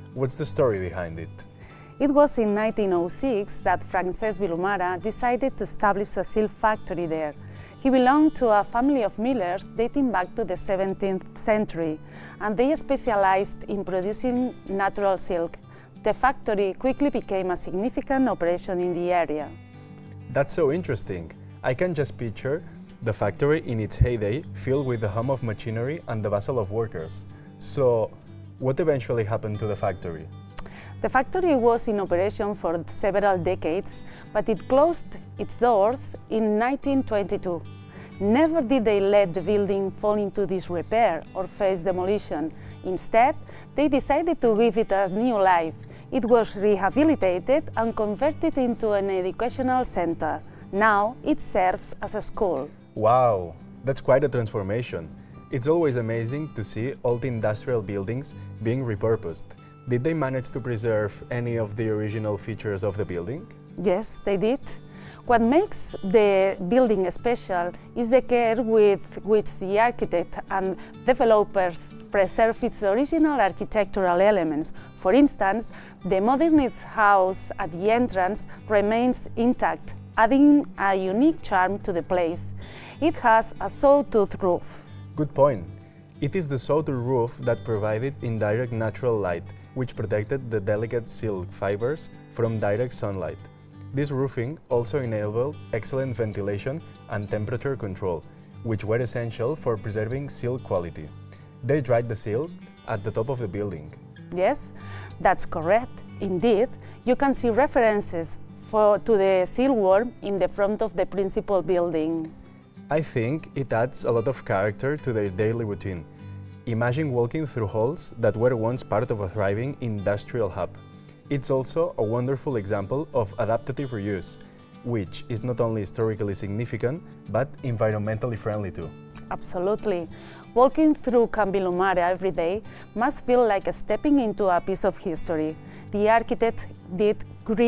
What's the story behind it? It was in 1906 that Francesc Vilomara decided to establish a silk factory there. He belonged to a family of millers dating back to the 17th century, and they specialized in producing natural silk. The factory quickly became a significant operation in the area. That's so interesting. I can just picture the factory in its heyday filled with the hum of machinery and the bustle of workers. So, what eventually happened to the factory? The factory was in operation for several decades, but it closed its doors in 1922. Never did they let the building fall into disrepair or face demolition. Instead, they decided to give it a new life. It was rehabilitated and converted into an educational center. Now it serves as a school. Wow, that's quite a transformation. It's always amazing to see old industrial buildings being repurposed. Did they manage to preserve any of the original features of the building? Yes, they did. What makes the building special is the care with which the architect and developers preserve its original architectural elements. For instance, the modernist house at the entrance remains intact, adding a unique charm to the place. It has a sawtooth roof. Good point. It is the sawtooth roof that provided indirect natural light, which protected the delicate silk fibers from direct sunlight. This roofing also enabled excellent ventilation and temperature control, which were essential for preserving silk quality. They dried the silk at the top of the building. Yes, that's correct. Indeed, you can see references to the silkworm in the front of the principal building. I think it adds a lot of character to their daily routine. Imagine walking through halls that were once part of a thriving industrial hub. It's also a wonderful example of adaptive reuse, which is not only historically significant, but environmentally friendly too. Absolutely. Walking through Can Vilomara every day must feel like stepping into a piece of history. The architect did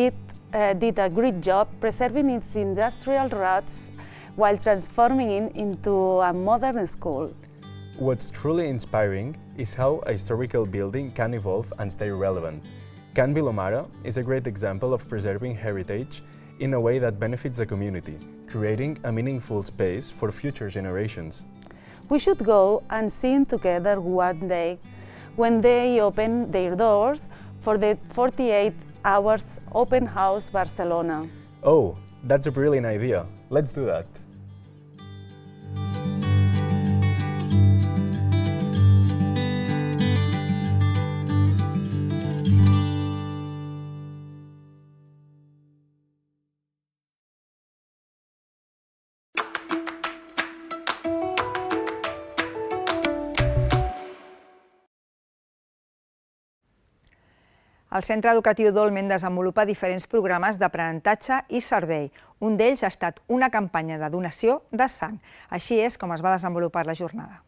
a great job preserving its industrial roots while transforming it into a modern school. What's truly inspiring is how a historical building can evolve and stay relevant. Can Vilomara is a great example of preserving heritage in a way that benefits the community, creating a meaningful space for future generations. We should go and sing together one day when they open their doors for the 48 Hours Open House Barcelona. Oh, that's a brilliant idea. Let's do that. El Centre Educatiu Dolmen desenvolupa diferents programes d'aprenentatge i servei. Un d'ells ha estat una campanya de donació de sang. Així és com es va desenvolupar la jornada.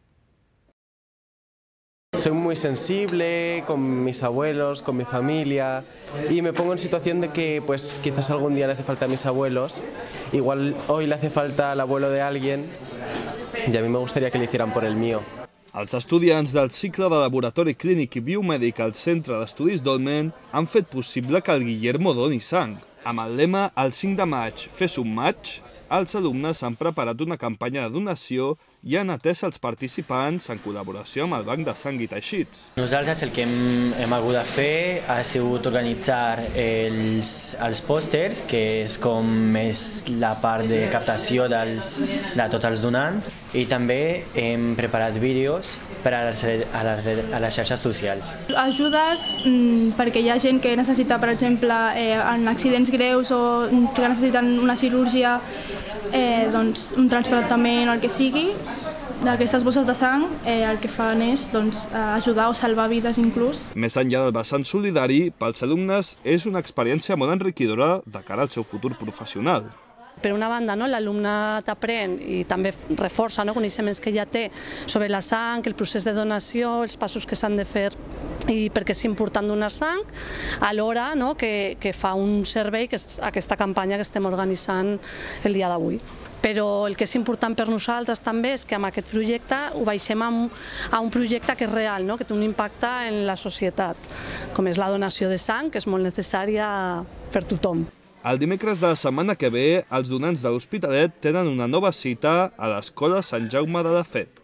Soy muy sensible con mis abuelos, con mi familia, y me pongo en situación de que pues quizás algún día le hace falta a mis abuelos, igual hoy le hace falta al abuelo de alguien y a mí me gustaría que le hicieran por el mío. Els estudiants del cicle de Laboratori Clínic i Biomèdic al Centre d'Estudis Dolmen han fet possible que el Guillermo doni sang. Amb el lema "El 5 de maig, fes un maig", els alumnes han preparat una campanya de donació i han atès els participants en col·laboració amb el Banc de Sang i Teixits. Nosaltres el que hem hagut de fer ha sigut organitzar els pòsters, que és com és la part de captació de tots els donants, i també hem preparat vídeos per a les xarxes socials. Ajudes perquè hi ha gent que necessita, per exemple, en accidents greus o que necessiten una cirurgia, doncs, un trasplantament o el que sigui. Aquestes bosses de sang el que fan és ajudar o salvar vides inclús. Més enllà del vessant solidari, pels alumnes és una experiència molt enriquidora de cara al seu futur professional. Per una banda, l'alumne t'aprèn i també reforça coneixements que ja té sobre la sang, el procés de donació, els passos que s'han de fer i per què és important donar sang, alhora que fa un servei, que és aquesta campanya que estem organitzant el dia d'avui. Però el que és important per nosaltres també és que amb aquest projecte ho baixem a un projecte que és real, que té un impacte en la societat, com és la donació de sang, que és molt necessària per tothom. El dimecres de la setmana que ve, els donants de l'Hospitalet tenen una nova cita a l'Escola Sant Jaume de la FEP.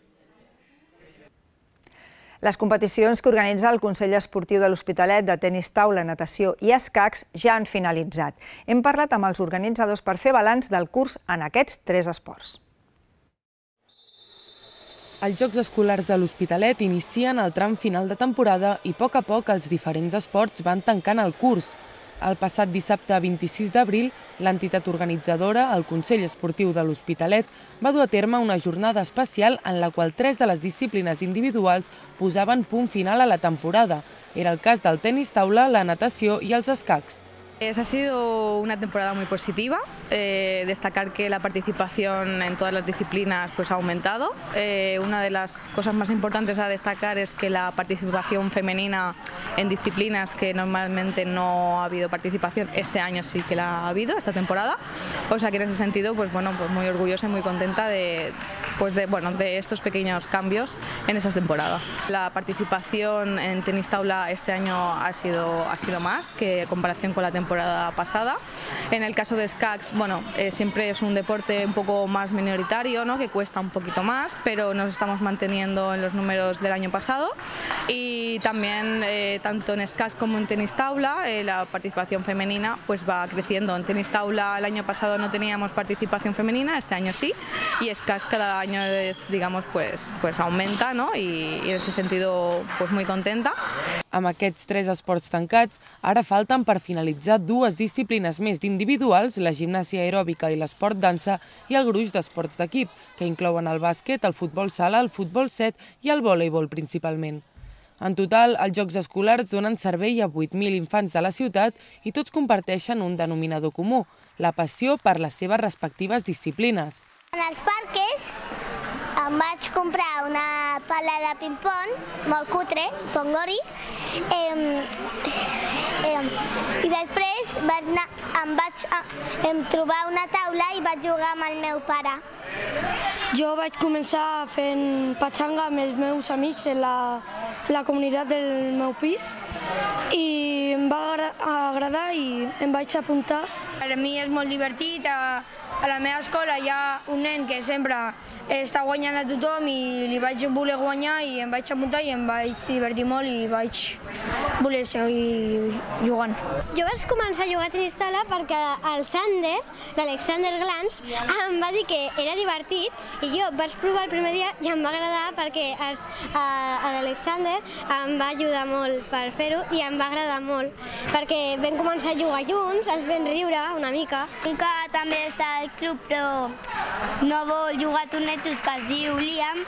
Les competicions que organitza el Consell Esportiu de l'Hospitalet de tenis taula, natació i escacs ja han finalitzat. Hem parlat amb els organitzadors per fer balanç del curs en aquests 3 esports. Els Jocs Escolars de l'Hospitalet inicien el tram final de temporada i a poc els diferents esports van tancant el curs. El passat dissabte 26 d'abril, l'entitat organitzadora, el Consell Esportiu de l'Hospitalet, va dur a terme una jornada especial en la qual 3 de les disciplines individuals posaven punt final a la temporada. Era el cas del tenis taula, la natació i els escacs. Ha sido una temporada muy positiva, destacar que la participación en todas las disciplinas ha aumentado. Una de las cosas más importantes a destacar es que la participación femenina en disciplinas que normalmente no ha habido participación, este año sí que la ha habido, esta temporada. O sea que en ese sentido, pues muy orgullosa y muy contenta de estos pequeños cambios en esta temporada. La participación en tenis taula este año ha sido más que en comparación con la temporada pasada. En el caso de escacs, siempre es un deporte un poco más minoritario, que cuesta un poquito más, pero nos estamos manteniendo en los números del año pasado. Y también, tanto en escacs como en tenis taula, la participación femenina va creciendo. En tenis taula el año pasado no teníamos participación femenina, este año sí, y escacs cada año aumenta, y en ese sentido muy contenta. Amb aquests 3 esports tancats, ara falten per finalitzar 2 disciplines més d'individuals, la gimnàsia aeròbica i l'esport dansa, i el gruix d'esports d'equip, que inclouen el bàsquet, el futbol sala, el futbol 7 i el voleibol principalment. En total, els Jocs Escolars donen servei a 8.000 infants de la ciutat i tots comparteixen un denominador comú, la passió per les seves respectives disciplines. En els parques em vaig comprar una pala de ping-pong, molt cutre, pongori, i després em vaig trobar una taula i vaig jugar amb el meu pare. Jo vaig començar fent patxanga amb els meus amics en la comunitat del meu pis i em va agradar i em vaig apuntar. Per a mi és molt divertit. A la meva escola hi ha un nen que sempre està guanyant a tothom i li vaig voler guanyar i em vaig apuntar i em vaig divertir molt i vaig voler seguir jugant. Jo vaig començar a jugar a tenis taula perquè el Sander, l'Alexander Glans, em va dir que era divertit i jo vaig provar el primer dia i em va agradar perquè l'Alexander em va ajudar molt per fer-ho i em va agradar molt perquè vam començar a jugar junts, ens vam riure una mica. Que també està al club però no vol jugar a tornejos, que es diu Liam,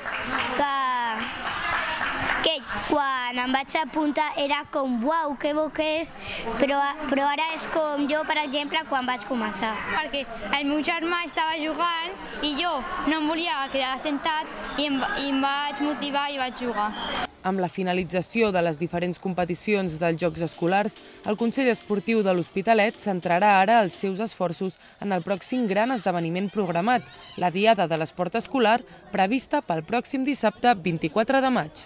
que quan em vaig apuntar era com uau, que bo que és, però ara és com jo, per exemple, quan vaig començar. Perquè el meu germà estava jugant i jo no em volia quedar sentat i em vaig motivar i vaig jugar. Amb la finalització de les diferents competicions dels Jocs Escolars, el Consell Esportiu de l'Hospitalet centrarà ara els seus esforços en el pròxim gran esdeveniment programat, la Diada de l'Esport Escolar, prevista pel pròxim dissabte 24 de maig.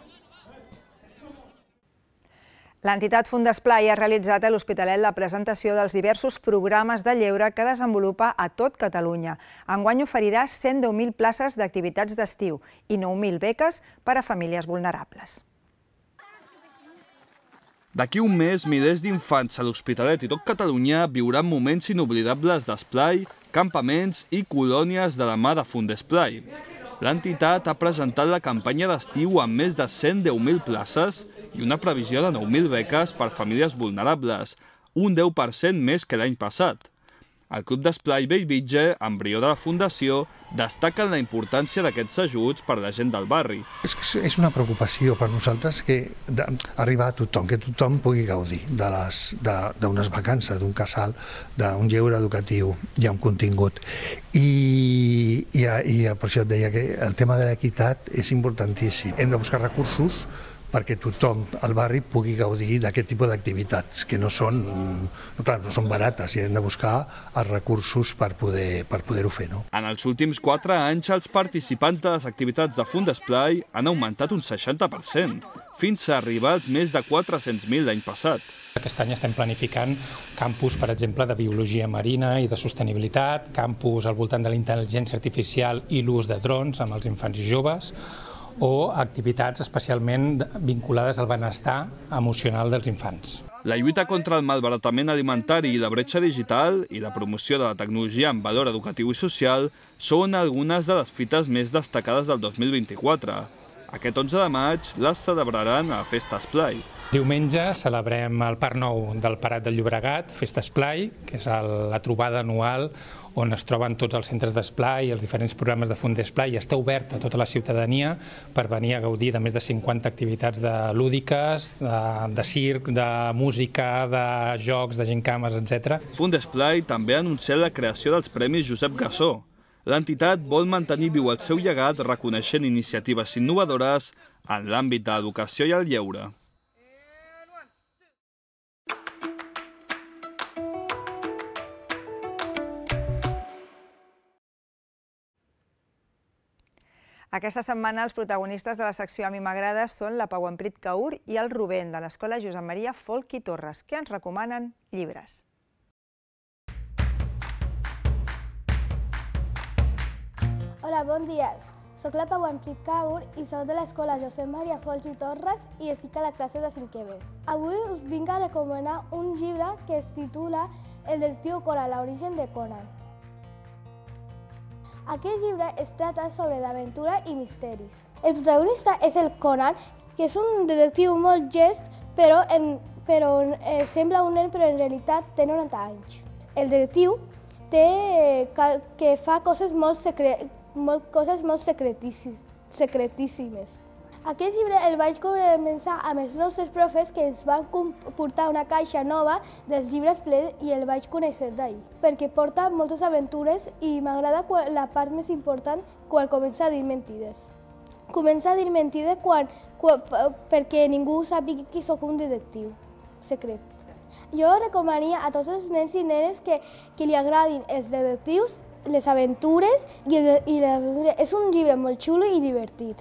L'entitat Fundesplai ha realitzat a l'Hospitalet la presentació dels diversos programes de lleure que desenvolupa a tot Catalunya. Enguany oferirà 110.000 places d'activitats d'estiu i 9.000 beques per a famílies vulnerables. D'aquí un mes, milers d'infants a l'Hospitalet i tot Catalunya viuran moments inoblidables d'esplai, campaments i colònies de la mà de Fundesplai. L'entitat ha presentat la campanya d'estiu amb més de 110.000 places i una previsió de 9.000 beques per famílies vulnerables, un 10% més que l'any passat. El Club d'Esplai Bellvitge, embrió de la Fundació, destaca la importància d'aquests ajuts per a la gent del barri. És una preocupació per nosaltres arribar a tothom, que tothom pugui gaudir d'unes vacances, d'un casal, d'un lleure educatiu i un contingut. I per això et deia que el tema de l'equitat és importantíssim. Hem de buscar recursos perquè tothom al barri pugui gaudir d'aquest tipus d'activitats, que no són barates i hem de buscar els recursos per poder-ho fer. En els últims 4 anys, els participants de les activitats de Fundesplai han augmentat un 60%, fins a arribar als més de 400.000 l'any passat. Aquest any estem planificant campus, per exemple, de biologia marina i de sostenibilitat, campus al voltant de la intel·ligència artificial i l'ús de drons amb els infants i joves, o activitats especialment vinculades al benestar emocional dels infants. La lluita contra el malbaratament alimentari i la bretxa digital i la promoció de la tecnologia amb valor educatiu i social són algunes de les fites més destacades del 2024. Aquest 11 de maig les celebraran a Festa Esplai. Diumenge celebrem el Parc Nou del Prat de Llobregat, Festa Esplai, que és la trobada anual on es troben tots els centres d'esplai i els diferents programes de Fundesplai, i està obert a tota la ciutadania per venir a gaudir de més de 50 activitats lúdiques, de circ, de música, de jocs, de gincames, etc. Fundesplai també ha anunciat la creació dels Premis Josep Gassó. L'entitat vol mantenir viu el seu llegat reconeixent iniciatives innovadores en l'àmbit de l'educació i el lleure. Aquesta setmana els protagonistes de la secció A mi m'agrada són la Pawelprit Kaur i el Rubén de l'Escola Josep Maria Folch i Torres, que ens recomanen llibres. Hola, bon dia. Soc la Pawelprit Kaur i soc de l'Escola Josep Maria Folch i Torres i estic a la classe de 5è B. Avui us vinc a recomanar un llibre que es titula El detectiu Conan, l'origen de Conan. Aquest llibre es trata sobre l'aventura i misteris. El protagonista és el Conan, que és un detectiu molt llest, però sembla un nen, però en realitat té 90 anys. El detectiu fa coses molt secretíssimes. Aquest llibre el vaig començar amb els nostres profes que ens van portar una caixa nova dels llibres plens i el vaig conèixer d'ahir, perquè porta moltes aventures i m'agrada la part més important quan comença a dir mentides. Comença a dir mentides perquè ningú sàpiga que soc un detectiu secret. Jo recomanaria a tots els nens i nenes que li agradin els detectius, les aventures i és un llibre molt xulo i divertit.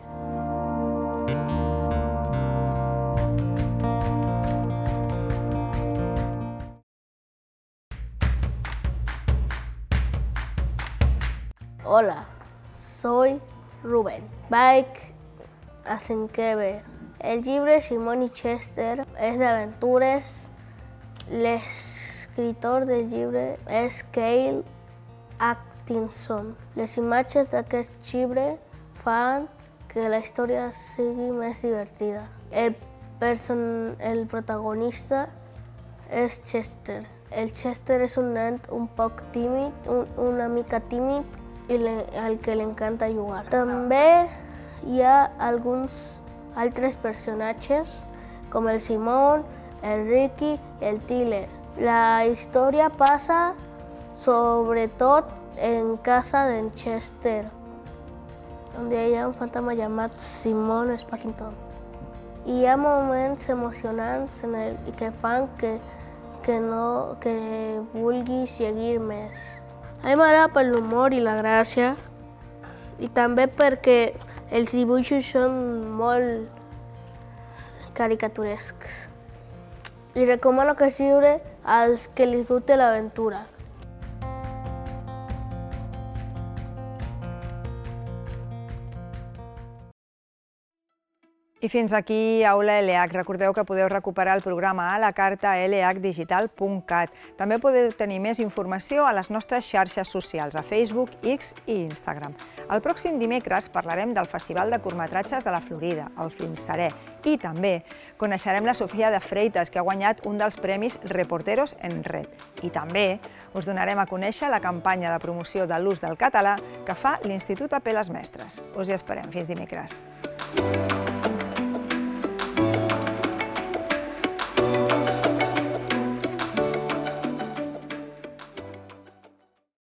Hola, soy Rubén. Vaig a 5è B. El llibre Simon i Chester és d'aventures. L'escriptor del llibre és Cale Atkinson. Les imatges d'aquest llibre fan que la història sigui més divertida. El protagonista és Chester. El Chester és un nen un poc tímid, una mica tímid, i al que li encanta jugar. També hi ha alguns altres personatges, com el Simon, el Ricky i el Tyler. La història passa sobretot en casa d'en Chester, on hi ha un fantasma llamat Simon Spackington. Hi ha moments emocionants que fan que vulguis llegir més. A mi m'agrada per l'humor i la gràcia, i també perquè els dibuixos són molt caricaturescs. Li recomano aquest llibre als que li guste l'aventura. I fins aquí Aula LH. Recordeu que podeu recuperar el programa a la carta a lhdigital.cat. També podeu tenir més informació a les nostres xarxes socials, a Facebook, X i Instagram. El pròxim dimecres parlarem del Festival de Curtmetratges de la Florida, el Filmseré, i també coneixerem la Sofia de Freitas, que ha guanyat un dels premis Reporteros en Red. I també us donarem a conèixer la campanya de promoció de l'ús del català que fa l'Institut AP Les Mestres. Us hi esperem. Fins dimecres.